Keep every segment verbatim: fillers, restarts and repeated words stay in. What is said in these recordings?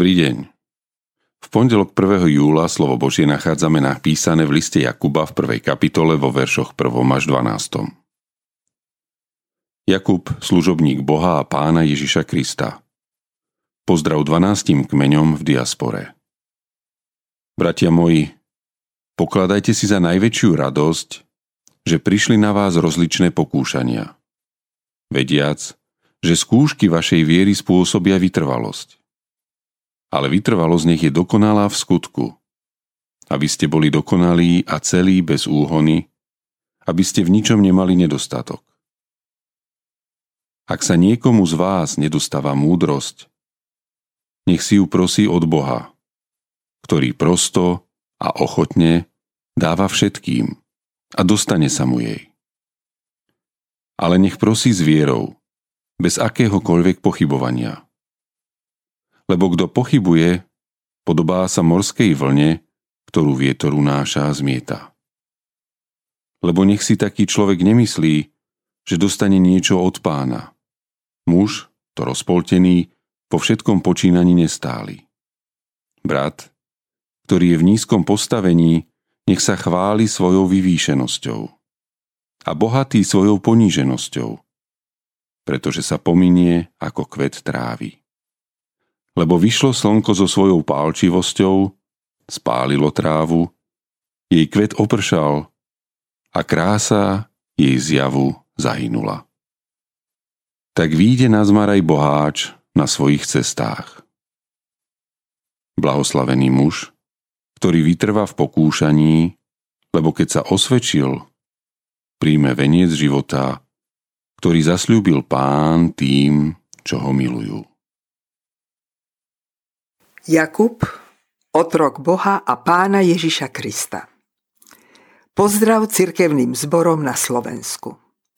Dobrý deň. V pondelok prvého júla slovo Božie nachádzame napísané v liste Jakuba v prvej kapitole vo veršoch prvom až dvanástom. Jakub, služobník Boha a Pána Ježiša Krista. Pozdrav dvanástim kmeňom v diaspore. Bratia moji, pokladajte si za najväčšiu radosť, že prišli na vás rozličné pokúšania, vediac, že skúšky vašej viery spôsobia vytrvalosť. Ale vytrvalosť nech je dokonalá v skutku, aby ste boli dokonalí a celí bez úhony, aby ste v ničom nemali nedostatok. Ak sa niekomu z vás nedostáva múdrosť, nech si ju prosí od Boha, ktorý prosto a ochotne dáva všetkým a dostane sa mu jej. Ale nech prosí s vierou, bez akéhokoľvek pochybovania. Lebo kto pochybuje, podobá sa morskej vlne, ktorú vietor unáša a zmieta. Lebo nech si taký človek nemyslí, že dostane niečo od Pána. Muž, to rozpoltený, po všetkom počínaní nestáli. Brat, ktorý je v nízkom postavení, nech sa chváli svojou vyvýšenosťou a bohatý svojou poníženosťou, pretože sa pominie ako kvet trávy. Lebo vyšlo slnko so svojou pálčivosťou, spálilo trávu, jej kvet opršal a krása jej zjavu zahynula. Tak výjde nazmar aj boháč na svojich cestách. Blahoslavený muž, ktorý vytrvá v pokúšaní, lebo keď sa osvedčil, príjme veniec života, ktorý zasľúbil Pán tým, čo ho milujú. Jakub, otrok Boha a Pána Ježiša Krista. Pozdrav cirkevným zborom na Slovensku.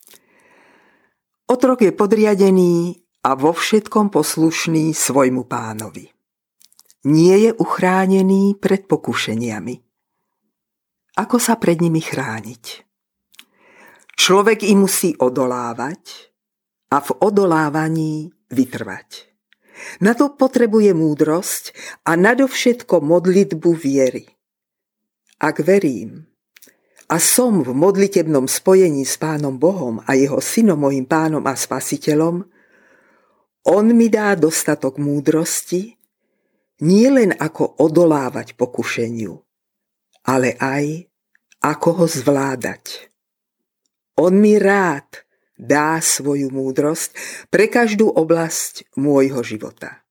Otrok je podriadený a vo všetkom poslušný svojmu pánovi. Nie je uchránený pred pokušeniami. Ako sa pred nimi chrániť? Človek im musí odolávať a v odolávaní vytrvať. Na to potrebuje múdrosť a nadovšetko modlitbu viery. Ak verím a som v modlitebnom spojení s Pánom Bohom a jeho synom, mojím Pánom a Spasiteľom, on mi dá dostatok múdrosti, nie len ako odolávať pokušeniu, ale aj ako ho zvládať. On mi rád dá svoju múdrosť pre každú oblasť môjho života.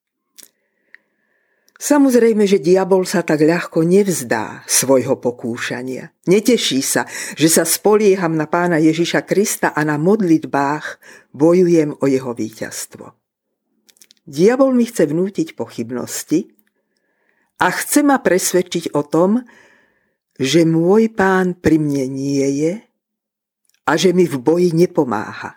Samozrejme, že diabol sa tak ľahko nevzdá svojho pokúšania. Neteší sa, že sa spolieham na Pána Ježiša Krista a na modlitbách bojujem o jeho víťazstvo. Diabol mi chce vnútiť pochybnosti a chce ma presvedčiť o tom, že môj Pán pri mne nie je a že mi v boji nepomáha.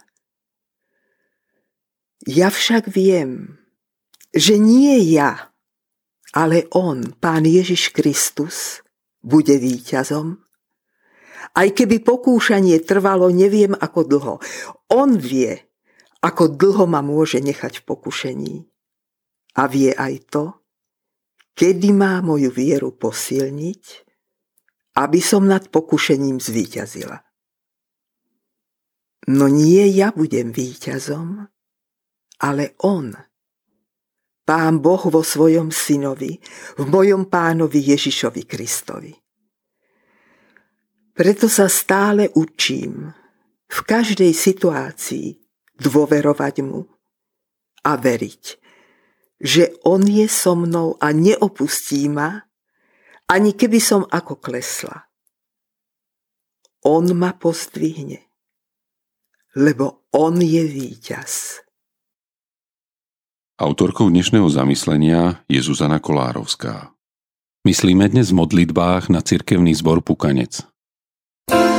Ja však viem, že nie ja, ale on, Pán Ježiš Kristus, bude víťazom. Aj keby pokúšanie trvalo neviem ako dlho, on vie, ako dlho ma môže nechať v pokušení. A vie aj to, kedy má moju vieru posilniť, aby som nad pokušením zvíťazila. No nie ja budem víťazom, ale on, Pán Boh vo svojom synovi, v mojom Pánovi Ježišovi Kristovi. Preto sa stále učím v každej situácii dôverovať mu a veriť, že on je so mnou a neopustí ma, ani keby som ako klesla. On ma pozdvihne, lebo on je víťaz. Autorkou dnešného zamyslenia je Zuzana Kolárovská. Myslíme dnes v modlitbách na cirkevný zbor Pukanec.